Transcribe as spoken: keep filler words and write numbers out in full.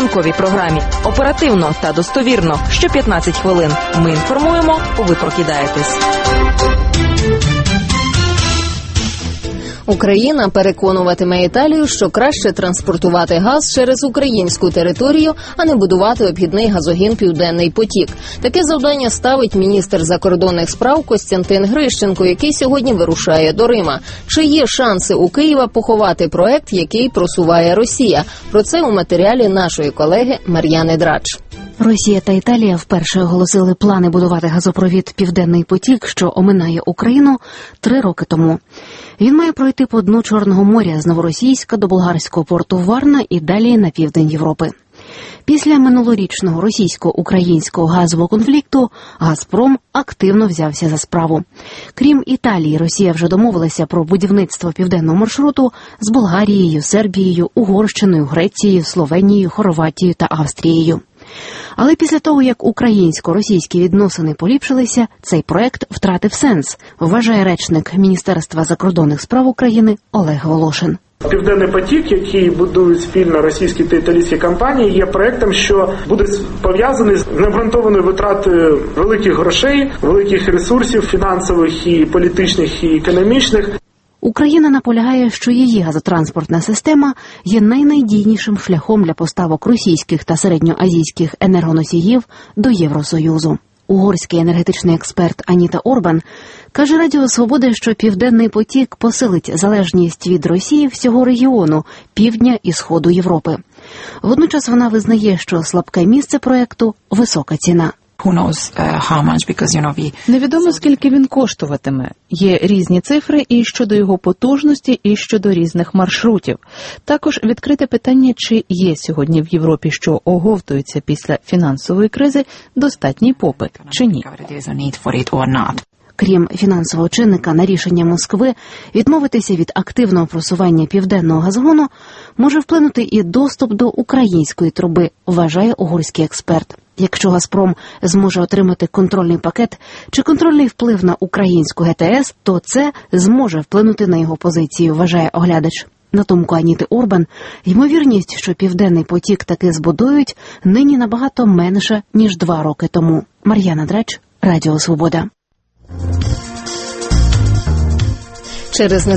ранковій програмі. Оперативно та достовірно. Що п'ятнадцять хвилин. Ми інформуємо, ви прокидаєтесь. Україна переконуватиме Італію, що краще транспортувати газ через українську територію, а не будувати обхідний газогін «Південний потік». Таке завдання ставить міністр закордонних справ Костянтин Грищенко, який сьогодні вирушає до Рима. Чи є шанси у Києва поховати проект, який просуває Росія? Про це у матеріалі нашої колеги Мар'яни Драч. Росія та Італія вперше оголосили плани будувати газопровід «Південний потік», що оминає Україну, три роки тому. Він має пройти по дну Чорного моря з Новоросійська до болгарського порту Варна і далі на південь Європи. Після минулорічного російсько-українського газового конфлікту «Газпром» активно взявся за справу. Крім Італії, Росія вже домовилася про будівництво південного маршруту з Болгарією, Сербією, Угорщиною, Грецією, Словенією, Хорватією та Австрією. Але після того, як українсько-російські відносини поліпшилися, цей проект втратив сенс, вважає речник Міністерства закордонних справ України Олег Волошин. «Південний потік», який будують спільно російські та італійські компанії, є проектом, що буде пов'язаний з необґрунтованою витратою великих грошей, великих ресурсів фінансових, і політичних, і економічних. Україна наполягає, що її газотранспортна система є найнадійнішим шляхом для поставок російських та середньоазійських енергоносіїв до Євросоюзу. Угорський енергетичний експерт Аніта Орбан каже Радіо Свобода, що «Південний потік» посилить залежність від Росії всього регіону, півдня і сходу Європи. Водночас вона визнає, що слабке місце проекту – висока ціна. Невідомо, скільки він коштуватиме. Є різні цифри і щодо його потужності, і щодо різних маршрутів. Також відкрите питання, чи є сьогодні в Європі, що оговтується після фінансової кризи, достатній попит, чи ні. Крім фінансового чинника, на рішення Москви відмовитися від активного просування південного газогону може вплинути і доступ до української труби, вважає угорський експерт. Якщо «Газпром» зможе отримати контрольний пакет чи контрольний вплив на українську ГТС, то це зможе вплинути на його позицію, вважає оглядач. На думку Аніти Орбан, ймовірність, що «Південний потік» таки збудують, нині набагато менша, ніж два роки тому. Мар'яна Драч, Радіо Свобода. Через